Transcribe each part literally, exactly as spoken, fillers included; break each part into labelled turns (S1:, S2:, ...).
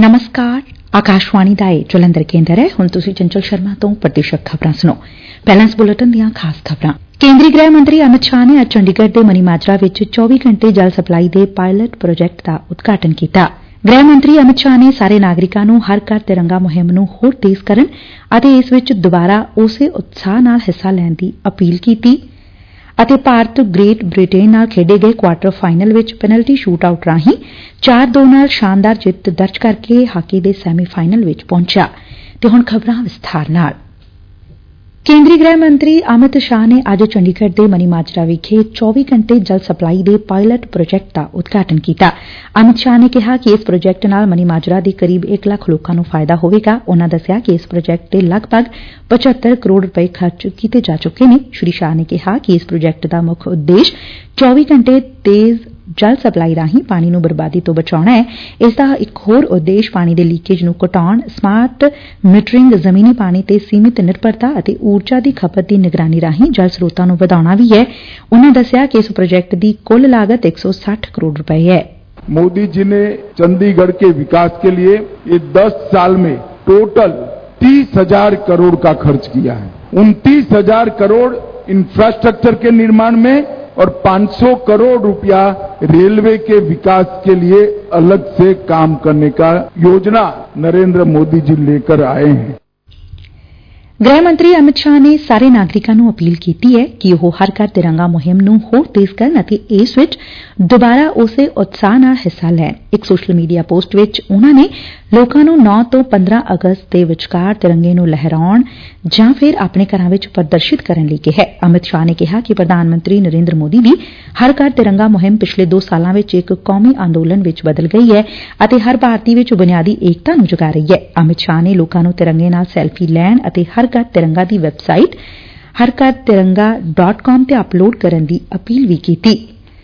S1: नमस्कार आकाशवाणी ਦਾ ਇਹ ਜਲੰਧਰ ਕੇਂਦਰ ਹੈ। ਹੁਣ ਤੁਸੀਂ ਚੰਚਲ ਸ਼ਰਮਾ ਤੋਂ ਪ੍ਰਤੀਸ਼ਤ ਖਬਰਾਂ ਸੁਣੋ। ਪਹਿਲਾਂ ਇਸ ਬੁਲੇਟਿਨ ਦੀਆਂ ਖਾਸ ਖਬਰਾਂ। ਕੇਂਦਰੀ ਗ੍ਰਹਿ ਮੰਤਰੀ ਅਮਿਤ ਸ਼ਾਹ ਨੇ ਅੱਜ ਚੰਡੀਗੜ੍ਹ ਦੇ ਮਨੀ ਮਾਜਰਾ ਵਿੱਚ ਚੌਵੀ ਘੰਟੇ ਜਲ ਸਪਲਾਈ ਦੇ ਪਾਇਲਟ ਪ੍ਰੋਜੈਕਟ ਦਾ ਉਦਘਾਟਨ ਕੀਤਾ। ਗ੍ਰਹਿ ਮੰਤਰੀ ਅਮਿਤ ਸ਼ਾਹ ਨੇ ਸਾਰੇ ਨਾਗਰਿਕਾਂ ਨੂੰ ਹਰ ਘਰ ਤਿਰੰਗਾ ਮੁਹਿੰਮ ਨੂੰ ਹੋਰ ਤੇਜ਼ ਕਰਨ ਅਤੇ ਇਸ ਵਿੱਚ ਦੁਬਾਰਾ ਉਸੇ ਉਤਸ਼ਾਹ ਨਾਲ ਹਿੱਸਾ ਲੈਣ ਦੀ ਅਪੀਲ ਕੀਤੀ ਅਤੇ ਭਾਰਤ ਗ੍ਰੇਟ ਬ੍ਰਿਟੇਨ ਨਾਲ ਖੇਡੇ ਗਏ ਕੁਆਰਟਰ ਫਾਈਨਲ ਵਿੱਚ ਪੈਨਲਟੀ ਸ਼ੂਟ ਆਊਟ ਰਾਹੀਂ ਚਾਰ ਦੋ ਨਾਲ ਸ਼ਾਨਦਾਰ ਜਿੱਤ ਦਰਜ ਕਰਕੇ ਹਾਕੀ ਦੇ ਸੈਮੀ ਫਾਈਨਲ ਵਿੱਚ ਪਹੁੰਚਿਆ। ਤੇ ਹੁਣ ਖਬਰਾਂ ਵਿਸਥਾਰ ਨਾਲ। ਕੇਂਦਰੀ ਗ੍ਰਹਿ ਮੰਤਰੀ ਅਮਿਤ ਸ਼ਾਹ ਨੇ ਅੱਜ ਚੰਡੀਗੜ੍ਹ ਦੇ ਮਨੀ ਮਾਜਰਾ ਵਿਖੇ ਚੌਵੀ ਘੰਟੇ ਜਲ ਸਪਲਾਈ ਦੇ ਪਾਇਲਟ ਪ੍ਰੋਜੈਕਟ ਦਾ ਉਦਘਾਟਨ ਕੀਤਾ। ਅਮਿਤ ਸ਼ਾਹ ਨੇ ਕਿਹਾ ਕਿ ਇਸ ਪ੍ਰੋਜੈਕਟ ਨਾਲ ਮਨੀ ਮਾਜਰਾ ਦੇ ਕਰੀਬ ਇੱਕ ਲੱਖ ਲੋਕਾਂ ਨੂੰ ਫਾਇਦਾ ਹੋਵੇਗਾ। ਉਨੂਾਂ ਦੱਸਿਆ ਕਿ ਇਸ ਪ੍ਰੋਜੈਕਟ ਤੇ ਲਗਭਗ ਪਚੱਤਰ ਕਰੋੜ ਰੁਪਏ ਖਰਚ ਕੀਤੇ ਜਾ ਚੁੱਕੇ ਨੇ। ਸ੍ਰੀ ਸ਼ਾਹ ਨੇ ਕਿਹਾ ਕਿ ਇਸ ਪ੍ਰੋਜੈਕਟ ਦਾ ਮੁੱਖ ਉਦੇਸ਼ ਚੌਵੀ ਘੰਟੇ ਤੇਜ਼ ਜਲ ਸਪਲਾਈ ਰਾਹੀਂ ਪਾਣੀ ਨੂੰ ਬਰਬਾਦੀ ਤੋਂ ਬਚਾਉਣਾ ਹੈ। ਇਸ ਦਾ ਇੱਕ ਹੋਰ ਉਦੇਸ਼ ਪਾਣੀ ਦੇ ਲੀਕੇਜ ਨੂੰ ਘਟਾਉਣ, ਸਮਾਰਟ ਮੀਟਰਿੰਗ, ਜ਼ਮੀਨੀ ਪਾਣੀ ਤੇ ਸੀਮਿਤ ਨਿਰਭਰਤਾ ਅਤੇ ਊਰਜਾ ਦੀ ਖਪਤ ਦੀ ਨਿਗਰਾਨੀ ਰਾਹੀਂ ਜਲ ਸਰੋਤਾਂ ਨੂੰ ਵਧਾਉਣਾ ਵੀ ਹੈ। ਉਨੂਾਂ ਦੱਸਿਆ ਕਿ ਇਸ ਪ੍ਰੋਜੈਕਟ ਦੀ ਕੁੱਲ ਲਾਗਤ एक सौ साठ करोड़ रुपए है।
S2: मोदी जी ने चंडीगढ़ के विकास के लिए ये दस साल में टोटल तीस हजार करोड़ का खर्च किया है। उनतीस हजार करोड़ इंफ्रास्ट्रक्चर के निर्माण में और पांच सौ करोड़ रुपया रेलवे के विकास के लिए अलग से काम करने का योजना नरेंद्र मोदी जी लेकर आए हैं।
S1: ਗ੍ਰਹਿ ਮੰਤਰੀ ਅਮਿਤ ਸ਼ਾਹ ਨੇ ਸਾਰੇ ਨਾਗਰਿਕਾਂ ਨੂੰ ਅਪੀਲ ਕੀਤੀ ਹੈ ਕਿ ਉਹ ਹਰ ਘਰ ਤਿਰੰਗਾ ਮੁਹਿੰਮ ਨੂੰ ਹੋਰ ਤੇਜ਼ ਕਰਨ ਅਤੇ ਇਸ ਵਿੱਚ ਦੁਬਾਰਾ ਉਸੇ ਉਤਸ਼ਾਹ ਨਾਲ ਹਿੱਸਾ ਲੈਣ। ਇੱਕ ਸੋਸ਼ਲ ਮੀਡੀਆ ਪੋਸਟ ਵਿੱਚ ਉਨੂਾਂ ਨੇ ਲੋਕਾਂ ਨੂੰ ਨੌ ਤੋਂ ਪੰਦਰਾਂ ਅਗਸਤ ਦੇ ਵਿਚਕਾਰ ਤਿਰੰਗੇ ਨੂੰ ਲਹਿਰਾਉਣ ਜਾਂ ਫਿਰ ਆਪਣੇ ਘਰਾਂ ਵਿੱਚ ਪ੍ਰਦਰਸ਼ਿਤ ਕਰਨ ਲਈ ਕਿਹਾ। ਅਮਿਤ ਸ਼ਾਹ ਨੇ ਕਿਹਾ ਕਿ ਪ੍ਰਧਾਨ ਮੰਤਰੀ ਨਰਿੰਦਰ ਮੋਦੀ ਦੀ ਹਰ ਘਰ ਤਿਰੰਗਾ ਮੁਹਿੰਮ ਪਿਛਲੇ ਦੋ ਸਾਲਾਂ ਵਿੱਚ ਇੱਕ ਕੌਮੀ ਅੰਦੋਲਨ ਵਿੱਚ ਬਦਲ ਗਈ ਹੈ ਅਤੇ ਹਰ ਭਾਰਤੀ ਵਿੱਚ ਬੁਨਿਆਦੀ ਏਕਤਾ ਨੂੰ ਜਗਾ ਰਹੀ ਹੈ। ਅਮਿਤ ਸ਼ਾਹ ਨੇ ਲੋਕਾਂ ਨੂੰ ਤਿਰੰਗੇ ਨਾਲ ਸੈਲਫੀ ਲੈਣ ਅਤੇ ਹਰ ਘਰ ਤਿਰੰਗਾ ਦੀ ਵੈਬਸਾਈਟ ਹਰ ਘਰ ਤਿਰੰਗਾ ਡਾਟ ਕਾਮ ਤੇ ਅਪਲੋਡ ਕਰਨ ਦੀ ਅਪੀਲ ਵੀ ਕੀਤੀ।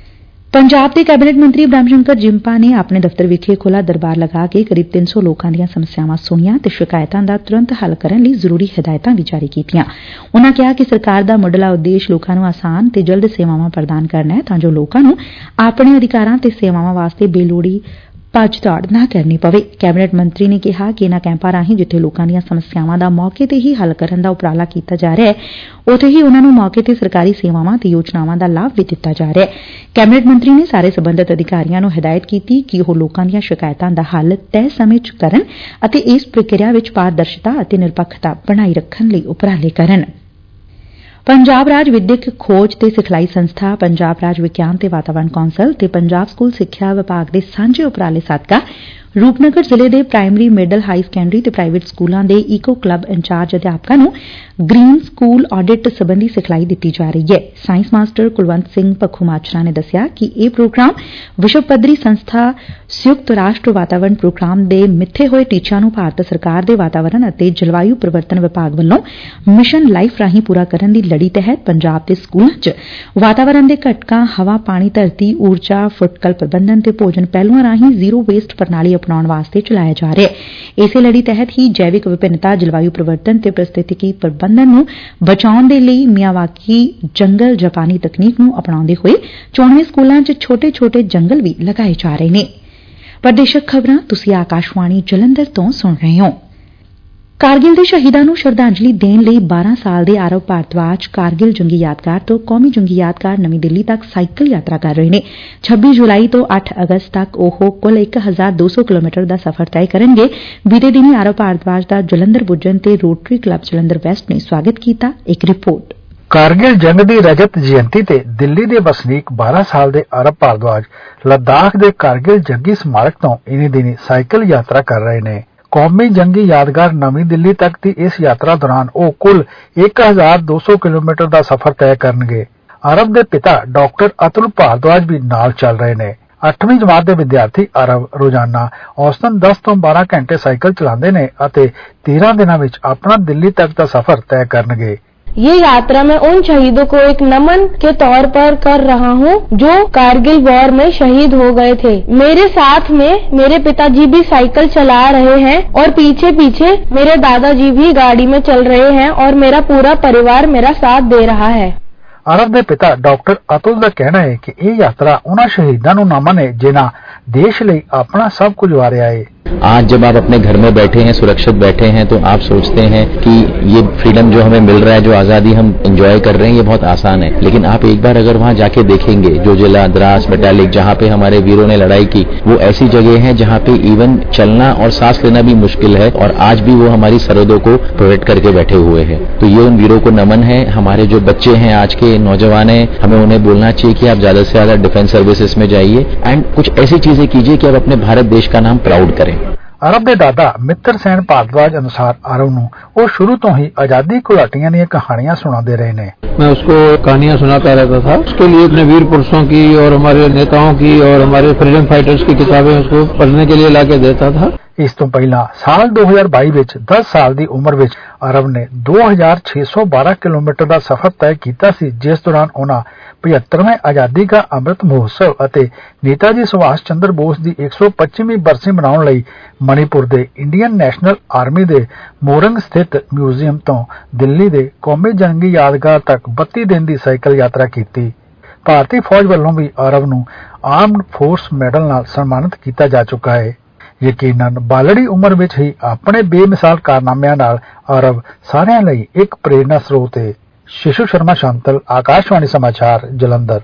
S1: ਪੰਜਾਬ ਦੇ ਕੈਬਨਿਟ ਮੰਤਰੀ ਬ੍ਰਹਮ ਸ਼ੰਕਰ ਜਿੰਪਾ ਨੇ ਆਪਣੇ ਦਫ਼ਤਰ ਵਿਖੇ ਖੁੱਲ੍ਹਾ ਦਰਬਾਰ ਲਗਾ ਕੇ ਕਰੀਬ ਤਿੰਨ ਸੌ ਲੋਕਾਂ ਦੀਆਂ ਸਮੱਸਿਆਵਾਂ ਸੁਣੀਆਂ ਤੇ ਸ਼ਿਕਾਇਤਾਂ ਦਾ ਤੁਰੰਤ ਹੱਲ ਕਰਨ ਲਈ ਜ਼ਰੂਰੀ ਹਦਾਇਤਾਂ ਵੀ ਜਾਰੀ ਕੀਤੀਆਂ। ਉਨੂਾਂ ਕਿਹਾ ਕਿ ਸਰਕਾਰ ਦਾ ਮੁੱਢਲਾ ਉਦੇਸ਼ ਲੋਕਾਂ ਨੂੰ ਆਸਾਨ ਤੇ ਜਲਦ ਸੇਵਾਵਾਂ ਪ੍ਰਦਾਨ ਕਰਨਾ ਹੈ ਤਾਂ ਜੋ ਲੋਕਾਂ ਨੂੰ ਆਪਣੇ ਅਧਿਕਾਰਾਂ ਤੇ ਸੇਵਾਵਾਂ ਵਾਸਤੇ ਬੇਲੋੜੀ ਭੱਜ ਦੌੜ ਨਾ ਕਰਨੀ ਪਵੇ। ਕੈਬਨਿਟ ਮੰਤਰੀ ਨੇ ਕਿਹਾ ਕਿ ਇਨ੍ਹਾਂ ਕੈਂਪਾਂ ਰਾਹੀਂ ਜਿੱਥੇ ਲੋਕਾਂ ਦੀਆਂ ਸਮੱਸਿਆਵਾਂ ਦਾ ਮੌਕੇ ਤੇ ਹੀ ਹੱਲ ਕਰਨ ਦਾ ਉਪਰਾਲਾ ਕੀਤਾ ਜਾ ਰਿਹਾ ਹੈ, ਉੱਥੇ ਹੀ ਉਨੂਾਂ ਨੂੰ ਮੌਕੇ ਤੇ ਸਰਕਾਰੀ ਸੇਵਾਵਾਂ ਤੇ ਯੋਜਨਾਵਾਂ ਦਾ ਲਾਭ ਵੀ ਦਿੱਤਾ ਜਾ ਰਿਹਾ ਹੈ। ਕੈਬਨਿਟ ਮੰਤਰੀ ਨੇ ਸਾਰੇ ਸਬੰਧਤ ਅਧਿਕਾਰੀਆਂ ਨੂੰ ਹਦਾਇਤ ਕੀਤੀ ਕਿ ਉਹ ਲੋਕਾਂ ਦੀਆਂ ਸ਼ਿਕਾਇਤਾਂ ਦਾ ਹੱਲ ਤੈਅ ਸਮੇਂ ਚ ਕਰਨ ਅਤੇ ਇਸ ਪ੍ਰਕਿਰਿਆ ਵਿੱਚ ਪਾਰਦਰਸ਼ਤਾ ਅਤੇ ਨਿਰਪੱਖਤਾ ਬਣਾਈ ਰੱਖਣ ਲਈ ਉਪਰਾਲੇ ਕਰਨ। ਪੰਜਾਬ ਰਾਜ ਵਿਦਿਅਕ ਖੋਜ ਤੇ ਸਿਖਲਾਈ ਸੰਸਥਾ, ਪੰਜਾਬ ਰਾਜ ਵਿਗਿਆਨ ਤੇ ਵਾਤਾਵਰਣ ਕੌਂਸਲ ਤੇ ਪੰਜਾਬ ਸਕੂਲ ਸਿੱਖਿਆ ਵਿਭਾਗ ਦੇ ਸਾਂਝੇ ਉਪਰਾਲੇ ਸਦਕਾ ਰੂਪਨਗਰ ਜ਼ਿਲ੍ਹੇ ਦੇ ਪ੍ਰਾਇਮਰੀ, ਮਿਡਲ, ਹਾਈ ਸੈਕੰਡਰੀ ਤੇ ਪ੍ਰਾਈਵੇਟ ਸਕੂਲਾਂ ਦੇ ਈਕੋ ਕਲੱਬ ਇੰਚਾਰਜ ਅਧਿਆਪਕਾਂ ਨੂੰ ਗ੍ਰੀਨ ਸਕੂਲ ਆਡਿਟ ਸਬੰਧੀ ਸਿਖਲਾਈ ਦਿੱਤੀ ਜਾ ਰਹੀ ਹੈ। ਸਾਇੰਸ ਮਾਸਟਰ ਕੁਲਵੰਤ ਸਿੰਘ ਭੱਖੂਮਾਜਰਾ ਨੇ ਦੱਸਿਆ ਕਿ ਇਹ ਪ੍ਰੋਗਰਾਮ ਵਿਸ਼ਵ ਪੱਧਰੀ ਸੰਸਥਾ ਸੰਯੁਕਤ ਰਾਸ਼ਟਰ ਵਾਤਾਵਰਣ ਪ੍ਰੋਗਰਾਮ ਦੇ ਮਿੱਥੇ ਹੋਏ ਟੀਚਿਆਂ ਨੂੰ ਭਾਰਤ ਸਰਕਾਰ ਦੇ ਵਾਤਾਵਰਣ ਅਤੇ ਜਲਵਾਯੂ ਪਰਿਵਰਤਨ ਵਿਭਾਗ ਵੱਲੋਂ ਮਿਸ਼ਨ ਲਾਈਫ ਰਾਹੀਂ ਪੂਰਾ ਕਰਨ ਦੀ ਲੜੀ ਤਹਿਤ ਪੰਜਾਬ ਦੇ ਸਕੂਲਾਂ ਚ ਵਾਤਾਵਰਣ ਦੇ ਘਟਕਾਂ, ਹਵਾ, ਪਾਣੀ, ਧਰਤੀ, ਊਰਜਾ, ਫੁੱਟਕਲ ਪ੍ਰਬੰਧਨ ਤੇ ਭੋਜਨ ਪਹਿਲੂਆਂ ਰਾਹੀਂ ਜ਼ੀਰੋ ਵੇਸਟ ਪ੍ਰਣਾਲੀ ਅਪਣਾਉਣ ਵਾਸਤੇ ਚਲਾਇਆ ਜਾ ਰਿਹਾ ਹੈ। ਇਸੇ ਲੜੀ ਤਹਿਤ ਹੀ ਜੈਵਿਕ ਵਿਭਿੰਨਤਾ, ਜਲਵਾਯੂ ਪਰਿਵਰਤਨ ਤੇ ਪਾਰਿਸਥਿਤਿਕੀ ਪ੍ਰਬੰਧਨ ਨੂੰ ਬਚਾਉਣ ਦੇ ਲਈ ਮਿਆਵਾਕੀ ਜੰਗਲ ਜਾਪਾਨੀ ਤਕਨੀਕ ਨੂੰ ਅਪਣਾਉਂਦੇ ਹੋਏ ਚੋਣਵੇਂ ਸਕੂਲਾਂ ਚ ਛੋਟੇ ਛੋਟੇ ਜੰਗਲ ਵੀ ਲਗਾਏ ਜਾ ਰਹੇ ਨੇ। ਪ੍ਰਦੇਸ਼ਕ ਖਬਰਾਂ ਤੁਸੀਂ ਆਕਾਸ਼ਵਾਣੀ ਜਲੰਧਰ ਤੋਂ ਸੁਣ ਰਹੇ ਹੋ। ਕਾਰਗਿਲ ਦੇ ਸ਼ਹੀਦਾਂ ਨੂੰ ਸ਼ਰਧਾਂਜਲੀ ਦੇਣ ਲਈ ਬਾਰਾਂ ਸਾਲ ਦੇ ਆਰਵ ਭਾਰਦਵਾਜ ਕਾਰਗਿਲ ਜੰਗੀ ਯਾਦਗਾਰ ਤੋਂ ਕੌਮੀ ਜੰਗੀ ਯਾਦਗਾਰ ਨਵੀਂ ਦਿੱਲੀ ਤੱਕ ਸਾਈਕਲ ਯਾਤਰਾ ਕਰ ਰਹੇ ਨੇ। ਛੱਬੀ ਜੁਲਾਈ ਤੋਂ ਅੱਠ ਅਗਸਤ ਤੱਕ ਉਹ ਕੁੱਲ ਇੱਕ ਹਜ਼ਾਰ ਦੋ ਸੌ ਕਿਲੋਮੀਟਰ ਦਾ ਸਫ਼ਰ ਤੈਅ ਕਰਨਗੇ। ਬੀਤੇ ਦਿਨੀ ਆਰਵ ਭਾਰਦਵਾਜ ਦਾ ਜਲੰਧਰ ਪੁੱਜਣ ਤੇ ਰੋਟਰੀ ਕਲੱਬ ਜਲੰਧਰ ਵੈਸਟ ਨੇ ਸਵਾਗਤ ਕੀਤਾ। ਇੱਕ ਰਿਪੋਰਟ।
S3: ਕਾਰਗਿਲ ਜੰਗ ਦੀ ਰਜਤ ਜਯੰਤੀ ਤੇ ਦਿੱਲੀ ਦੇ ਵਸਨੀਕ ਬਾਰਾਂ ਸਾਲ ਦੇ ਆਰਵ ਭਾਰਦਵਾਜ ਲੱਦਾਖ ਦੇ ਕਾਰਗਿਲ ਜੰਗੀ ਸਮਾਰਕ ਤੋਂ ਇਨੀ ਦਿਨੀ ਸਾਈਕਲ ਯਾਤਰਾ ਕਰ ਰਹੇ ਨੇ। ਕੌਮੀ ਜੰਗੀ ਯਾਦਗਾਰ ਨਵੀਂ ਦਿੱਲੀ ਤੱਕ ਦੀ ਇਸ ਯਾਤਰਾ ਦੌਰਾਨ ਉਹ ਕੁੱਲ ਇੱਕ ਹਜ਼ਾਰ ਦੋ ਸੌ ਕਿਲੋਮੀਟਰ ਦਾ ਸਫ਼ਰ ਤੈਅ ਕਰਨਗੇ। ਆਰਵ ਦੇ ਪਿਤਾ ਡਾਕਟਰ ਅਤੁਲ ਭਾਰਦਵਾਜ ਵੀ ਨਾਲ ਚੱਲ ਰਹੇ ਨੇ। ਅੱਠਵੀਂ ਜਮਾਤ ਦੇ ਵਿਦਿਆਰਥੀ ਆਰਵ ਰੋਜ਼ਾਨਾ ਔਸਤਨ ਦਸ ਤੋਂ ਬਾਰਾਂ ਘੰਟੇ ਸਾਈਕਲ ਚਲਾਉਂਦੇ ਨੇ ਅਤੇ ਤੇਰਾਂ ਦਿਨਾਂ ਵਿੱਚ ਆਪਣਾ ਦਿੱਲੀ ਤੱਕ ਦਾ ਸਫ਼ਰ ਤੈਅ ਕਰਨਗੇ।
S4: ये यात्रा मैं उन शहीदों को एक नमन के तौर पर कर रहा हूँ जो कारगिल वॉर में शहीद हो गए थे। मेरे साथ में मेरे पिताजी भी साइकिल चला रहे हैं और पीछे पीछे मेरे दादाजी भी गाड़ी में चल रहे हैं और मेरा पूरा परिवार मेरा साथ दे रहा है।
S3: ਆਰਵ ਦੇ ਪਿਤਾ ਡਾਕਟਰ ਅਤੁਲ ਦਾ ਕਹਿਣਾ ਹੈ ਕਿ ਇਹ ਯਾਤਰਾ ਉਹਨਾਂ ਸ਼ਹੀਦਾਂ ਨੂੰ ਨਮਨ ਹੈ ਜਿਨ੍ਹਾਂ ਦੇਸ਼ ਲਈ ਆਪਣਾ ਸਭ ਕੁਝ ਵਾਰਿਆ ਹੈ।
S5: आज जब आप अपने घर में बैठे हैं, सुरक्षित बैठे हैं, तो आप सोचते हैं कि ये फ्रीडम जो हमें मिल रहा है, जो आजादी हम एंजॉय कर रहे हैं, ये बहुत आसान है। लेकिन आप एक बार अगर वहां जाके देखेंगे, जो जिला द्रास मेटालिक जहां पे हमारे वीरों ने लड़ाई की, वो ऐसी जगह है जहां पे इवन चलना और सांस लेना भी मुश्किल है, और आज भी वो हमारी सरहदों को प्रोटेक्ट करके बैठे हुए हैं। तो ये उन वीरों को नमन है। हमारे जो बच्चे हैं, आज के नौजवान हैं, हमें उन्हें बोलना चाहिए कि आप ज्यादा से ज्यादा डिफेंस सर्विसेज में जाइए एंड कुछ ऐसी चीजें कीजिए कि आप अपने भारत देश का नाम प्राउड करें।
S3: ਅਰਬ ਦੇ ਦਾਦਾ ਮਿੱਤਰ ਸੈਨ ਭਾਰਦਵਾਜ ਅਨੁਸਾਰ ਅਰਬ ਨੂੰ ਉਹ ਸ਼ੁਰੂ ਤੋਂ ਹੀ ਆਜ਼ਾਦੀ ਘੁਲਾਟੀਆਂ ਦੀਆਂ ਕਹਾਣੀਆਂ ਸੁਣਾਉਂਦੇ ਰਹੇ ਨੇ।
S6: मैं उसको कहानियां सुनाता रहता था। उसके लिए अपने वीर पुरुषों की और हमारे नेताओं की और हमारे फ्रीडम फाइटर्स की किताबें उसको पढ़ने के लिए लाके देता था।
S3: ਇਸ ਤੋਂ ਪਹਿਲਾਂ ਸਾਲ ਦੋ ਹਜ਼ਾਰ ਬਾਈ ਵਿੱਚ ਦਸ ਸਾਲ ਦੀ ਉਮਰ ਵਿੱਚ ਅਰਬ ਨੇ ਦੋ ਹਜ਼ਾਰ ਛੇ ਸੌ ਬਾਰਾਂ ਕਿਲੋਮੀਟਰ ਦਾ ਸਫ਼ਰ ਤੈਅ ਕੀਤਾ ਸੀ, ਜਿਸ ਦੌਰਾਨ ਉਹਨਾਂ ਪਝੱਤਰਵੇਂ ਆਜ਼ਾਦੀ ਕਾ ਅੰਮ੍ਰਿਤ ਮਹੋਤਸਵ ਅਤੇ ਨੇਤਾ ਜੀ ਸੁਭਾਸ਼ ਚੰਦਰ ਬੋਸ ਦੀ ਇੱਕ ਸੌ ਪੱਚੀਵੀਂ ਬਰਸੀ ਮਨਾਉਣ ਲਈ ਮਣੀਪੁਰ ਦੇ ਇੰਡੀਅਨ ਨੈਸ਼ਨਲ ਆਰਮੀ ਦੇ ਮੋਰੰਗ ਸਥਿਤ ਮਿਊਜ਼ੀਅਮ ਤੋਂ ਦਿੱਲੀ ਦੇ ਕੌਮੀ ਜੰਗੀ ਯਾਦਗਾਰ ਤੱਕ ਬੱਤੀ ਦਿਨ ਦੀ ਸਾਈਕਲ ਯਾਤਰਾ ਕੀਤੀ। ਭਾਰਤੀ ਫੌਜ ਵੱਲੋਂ ਵੀ ਅਰਬ ਨੂੰ ਆਰਮਡ ਫੋਰਸ ਮੈਡਲ ਨਾਲ ਸਨਮਾਨਿਤ ਕੀਤਾ ਜਾ ਚੁੱਕਾ ਹੈ। ਯਕੀਨਨ ਬਾਲੜੀ ਉਮਰ ਵਿੱਚ ਹੀ ਆਪਣੇ ਬੇਮਿਸਾਲ ਕਾਰਨਾਮਿਆਂ ਨਾਲ ਅਰਬ ਸਾਰਿਆਂ ਲਈ ਇੱਕ ਪ੍ਰੇਰਨਾ ਸਰੋਤ ਹੈ। ਸ਼ਿਸ਼ੂ ਸ਼ਰਮਾ ਸ਼ਾਂਤਲ, ਆਕਾਸ਼ਵਾਣੀ ਸਮਾਚਾਰ, ਜਲੰਧਰ।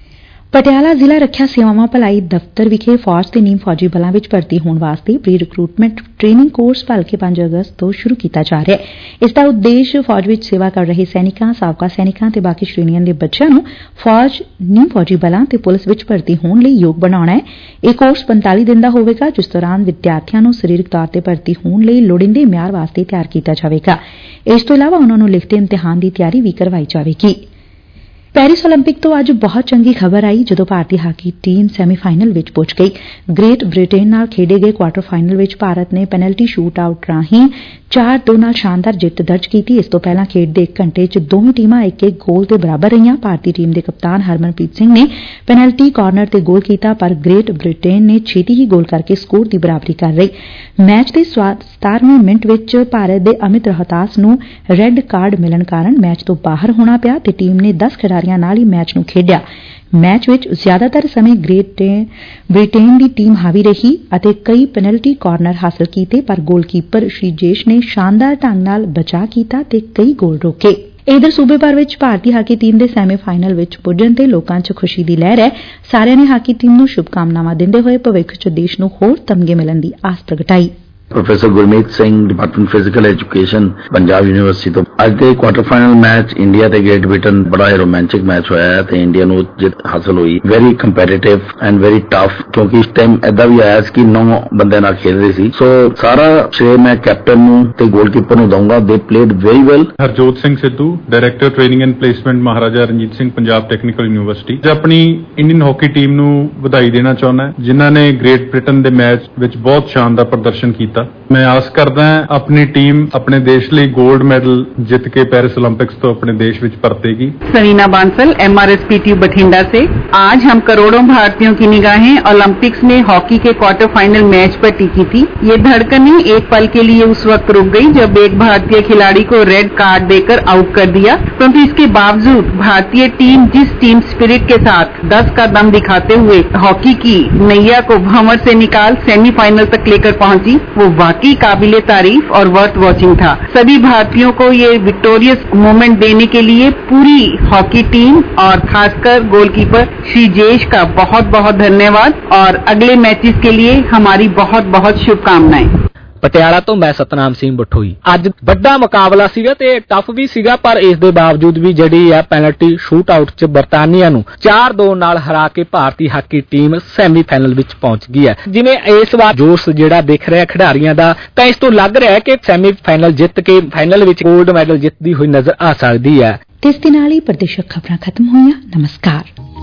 S1: ਪਟਿਆਲਾ ਜ਼ਿਲ੍ਹਾ ਰੱਖਿਆ ਸੇਵਾਵਾਂ ਭਲਾਈ ਦਫ਼ਤਰ ਵਿਖੇ ਫੌਜ ਤੇ ਨੀਮ ਫੌਜੀ ਬਲਾਂ ਵਿੱਚ ਭਰਤੀ ਹੋਣ ਵਾਸਤੇ ਪ੍ਰੀ ਰਿਕਰੂਟਮੈਂਟ ਟ੍ਰੇਨਿੰਗ ਕੋਰਸ ਭਲਕੇ ਪੰਜ ਅਗਸਤ ਤੋਂ ਸ਼ੁਰੂ ਕੀਤਾ ਜਾ ਰਿਹਾ ਹੈ। ਇਸ ਦਾ ਉਦੇਸ਼ ਫੌਜ ਵਿੱਚ ਸੇਵਾ ਕਰ ਰਹੇ ਸੈਨਿਕਾਂ, ਸਾਬਕਾ ਸੈਨਿਕਾਂ ਤੇ ਬਾਕੀ ਸ਼੍ਰੇਣੀਆਂ ਦੇ ਬੱਚਿਆਂ ਨੂੰ ਫੌਜ, ਨੀਮ ਫੌਜੀ ਬਲਾਂ ਤੇ ਪੁਲਿਸ ਵਿੱਚ ਭਰਤੀ ਹੋਣ ਲਈ ਯੋਗ ਬਣਾਉਣਾ ਹੈ। ਇਹ ਕੋਰਸ ਪੰਤਾਲੀ ਦਿਨ ਦਾ ਹੋਵੇਗਾ, ਜਿਸ ਦੌਰਾਨ ਵਿਦਿਆਰਥੀਆਂ ਨੂੰ ਸਰੀਰਕ ਤੌਰ ਤੇ ਭਰਤੀ ਹੋਣ ਲਈ ਲੋੜੀਂਦੇ ਮਿਆਰ ਵਾਸਤੇ ਤਿਆਰ ਕੀਤਾ ਜਾਵੇਗਾ। ਇਸ ਤੋਂ ਇਲਾਵਾ ਉਨ੍ਹਾਂ ਨੂੰ ਲਿਖਤੀ ਇਮਤਿਹਾਨ ਦੀ ਤਿਆਰੀ ਵੀ ਕਰਵਾਈ ਜਾਵੇਗੀ। ਪੈਰਿਸ ਓਲੰਪਿਕ ਤੋਂ ਅੱਜ ਬਹੁਤ ਚੰਗੀ ਖਬਰ ਆਈ ਜਦੋਂ ਭਾਰਤੀ ਹਾਕੀ ਟੀਮ ਸੈਮੀਫਾਈਨਲ ਵਿੱਚ ਪਹੁੰਚ ਗਈ। ਗ੍ਰੇਟ ਬ੍ਰਿਟੇਨ ਨਾਲ ਖੇਡੇ ਗਏ ਕੁਆਟਰ ਫਾਈਨਲ ਵਿੱਚ ਭਾਰਤ ਨੇ ਪੈਨਲਟੀ ਸ਼ੂਟ ਆਊਟ ਰਾਹੀਂ ਚਾਰ ਦੋ ਨਾਲ ਸ਼ਾਨਦਾਰ ਜਿੱਤ ਦਰਜ ਕੀਤੀ। ਇਸ ਤੋਂ ਪਹਿਲਾਂ ਖੇਡ ਦੇ ਇੱਕ ਘੰਟੇ ਚ ਦੋਵੇਂ ਟੀਮਾਂ ਇੱਕ ਇੱਕ ਗੋਲ ਦੇ ਬਰਾਬਰ ਰਹੀਆਂ। ਭਾਰਤੀ ਟੀਮ ਦੇ ਕਪਤਾਨ ਹਰਮਨਪ੍ਰੀਤ ਸਿੰਘ ਨੇ ਪੈਨਲਟੀ ਕਾਰਨਰ ਤੇ ਗੋਲ ਕੀਤਾ, ਪਰ ਗ੍ਰੇਟ ਬ੍ਰਿਟੇਨ ਨੇ ਛੇਤੀ ਹੀ ਗੋਲ ਕਰਕੇ ਸਕੋਰ ਦੀ ਬਰਾਬਰੀ ਕਰ ਲਈ। ਮੈਚ ਦੇ ਸਤਾਰਵੇਂ ਮਿੰਟ ਵਿੱਚ ਭਾਰਤ ਦੇ ਅਮਿਤ ਰੋਹਤਾਸ ਨੂੰ ਰੈੱਡ ਕਾਰਡ ਮਿਲਣ ਕਾਰਨ ਮੈਚ ਤੋਂ ਬਾਹਰ ਹੋਣਾ ਪਿਆ ਤੇ ਟੀਮ ਨੇ ਦਸ ਖਿਡਾਰੀਆਂ ਨਾਲ ਹੀ ਮੈਚ ਨੂੰ ਖੇਡਿਆ। ਮੈਚ ਵਿੱਚ ਜ਼ਿਆਦਾਤਰ ਸਮੇਂ ਗ੍ਰੇਟ ਬ੍ਰਿਟੇਨ ਦੀ ਟੀਮ ਹਾਵੀ ਰਹੀ ਅਤੇ ਕਈ ਪੈਨਲਟੀ ਕਾਰਨਰ ਹਾਸਲ ਕੀਤੇ, ਪਰ ਗੋਲਕੀਪਰ ਸ਼੍ਰੀਜੇਸ਼ ਨੇ ਸ਼ਾਨਦਾਰ ਢੰਗ ਨਾਲ ਬਚਾਅ ਕੀਤਾ ਤੇ ਕਈ ਗੋਲ ਰੋਕੇ। ਇਧਰ ਸੂਬੇ ਭਰ ਵਿੱਚ ਭਾਰਤੀ ਹਾਕੀ ਟੀਮ ਦੇ ਸੈਮੀਫਾਈਨਲ ਵਿੱਚ ਪੁੱਜਣ ਤੇ ਲੋਕਾਂ 'ਚ ਖੁਸ਼ੀ ਦੀ ਲਹਿਰ ਹੈ। ਸਾਰਿਆਂ ਨੇ ਹਾਕੀ ਟੀਮ ਨੂੰ ਸ਼ੁਭਕਾਮਨਾਵਾਂ ਦਿੰਦੇ ਹੋਏ ਭਵਿੱਖ 'ਚ ਦੇਸ਼ ਨੂੰ ਹੋਰ ਤਮਗੇ ਮਿਲਣ ਦੀ ਆਸ ਪ੍ਰਗਟਾਈ।
S7: Professor Gurmeet Singh, department physical education, Punjab university ਤੋਂ। ਅੱਜ ਦੇ ਕੁਆਟਰ ਫਾਈਨਲ ਮੈਚ ਇੰਡੀਆ ਤੇ ਗ੍ਰੇਟ ਬ੍ਰਿਟਨ ਬੜਾ ਹੀ ਰੋਮਾਂਚਿਕ ਮੈਚ ਹੋਇਆ ਹੈ ਤੇ ਇੰਡੀਆ ਨੂੰ ਜਿੱਤ ਹਾਸਲ ਹੋਈ। Very competitive and very tough, ਕਿਉਂਕਿ ਇਸ ਟਾਈਮ ਏਦਾਂ ਵੀ ਆਇਆ ਸੀ ਕਿ ਨੌ ਬੰਦੇ ਨਾਲ ਖੇਡ ਰਹੇ ਸੀ। ਸੋ ਸਾਰਾ ਸ਼੍ਰੇ ਮੈਂ ਕੈਪਟਨ ਨੂੰ ਤੇ ਗੋਲਕੀਪਰ ਨੂੰ ਦਊਂਗਾ। They played very well.
S8: Harjot Singh Sidhu, director training and placement, Maharaja Ranjit Singh Punjab technical university. ਆਪਣੀ ਇੰਡੀਅਨ ਹਾਕੀ ਟੀਮ ਨੂੰ ਵਧਾਈ ਦੇਣਾ ਚਾਹੁੰਦਾ, ਜਿਨ੍ਹਾਂ ਨੇ ਗ੍ਰੇਟ ਬ੍ਰਿਟਨ ਦੇ ਮੈਚ ਵਿੱਚ ਬਹੁਤ ਸ਼ਾਨਦਾਰ ਪ੍ਰਦਰਸ਼ਨ ਕੀਤਾ। ਮੈਂ ਆਸ करता है अपनी टीम अपने देश लिए गोल्ड मेडल जीत के पेरिस ओलंपिक्स तो अपने देश में परतेगी।
S9: Sarina Bansal, M R S P T Bathinda से। आज हम करोड़ों भारतीयों की निगाहें ओलंपिक्स में हॉकी के क्वार्टर फाइनल मैच पर टिकी थी। ये धड़कनें एक पल के लिए उस वक्त रुक गई जब एक भारतीय खिलाड़ी को रेड कार्ड देकर आउट कर दिया, परंतु इसके बावजूद भारतीय टीम जिस टीम स्पिरिट के साथ दस का दम दिखाते हुए हॉकी की नैया को भंवर से निकाल सेमीफाइनल तक लेकर पहुंची, वो वाकई काबिले तारीफ और वर्थ वॉचिंग था। सभी भारतीयों को ये विक्टोरियस मोमेंट देने के लिए पूरी हॉकी टीम और खासकर गोलकीपर श्रीजेश का बहुत बहुत धन्यवाद और अगले मैचेस के लिए हमारी बहुत बहुत शुभकामनाएं।
S10: ਪਟਿਆਲਾ ਤੋਂ ਮੈਂ ਸਤਨਾਮ ਸਿੰਘ ਬਠੋਈ। ਅੱਜ ਵੱਡਾ ਮੁਕਾਬਲਾ ਸੀਗਾ ਤੇ ਟਫ ਵੀ ਸੀਗਾ, ਪਰ ਇਸ ਦੇ ਬਾਵਜੂਦ ਵੀ ਜਿਹੜੀ ਆ ਪੈਨਲਟੀ ਸ਼ੂਟ ਆਊਟ 'ਚ ਬਰਤਾਨੀਆ ਨੂੰ ਚਾਰ ਦੋ ਨਾਲ ਹਰਾ ਕੇ ਭਾਰਤੀ ਹਾਕੀ ਟੀਮ ਸੈਮੀਫਾਈਨਲ ਵਿੱਚ ਪਹੁੰਚ ਗਈ ਹੈ। ਜਿਵੇਂ ਇਸ ਵਾਰ ਜੋਸ਼ ਜਿਹੜਾ ਦਿਖ ਰਿਹਾ ਖਿਡਾਰੀਆਂ ਦਾ, ਤਾਂ ਇਸ ਤੋਂ ਲੱਗ ਰਿਹਾ ਕਿ ਸੈਮੀਫਾਈਨਲ ਜਿੱਤ ਕੇ ਫਾਈਨਲ ਵਿੱਚ 골ਡ ਮੈਡਲ ਜਿੱਤਦੀ ਹੋਈ ਨਜ਼ਰ ਆ ਸਕਦੀ ਹੈ।
S1: ਇਸ ਦੇ ਨਾਲ ਹੀ ਪ੍ਰਦੇਸ਼ਕ ਖਬਰਾਂ ਖਤਮ ਹੋਈਆਂ। ਨਮਸਕਾਰ।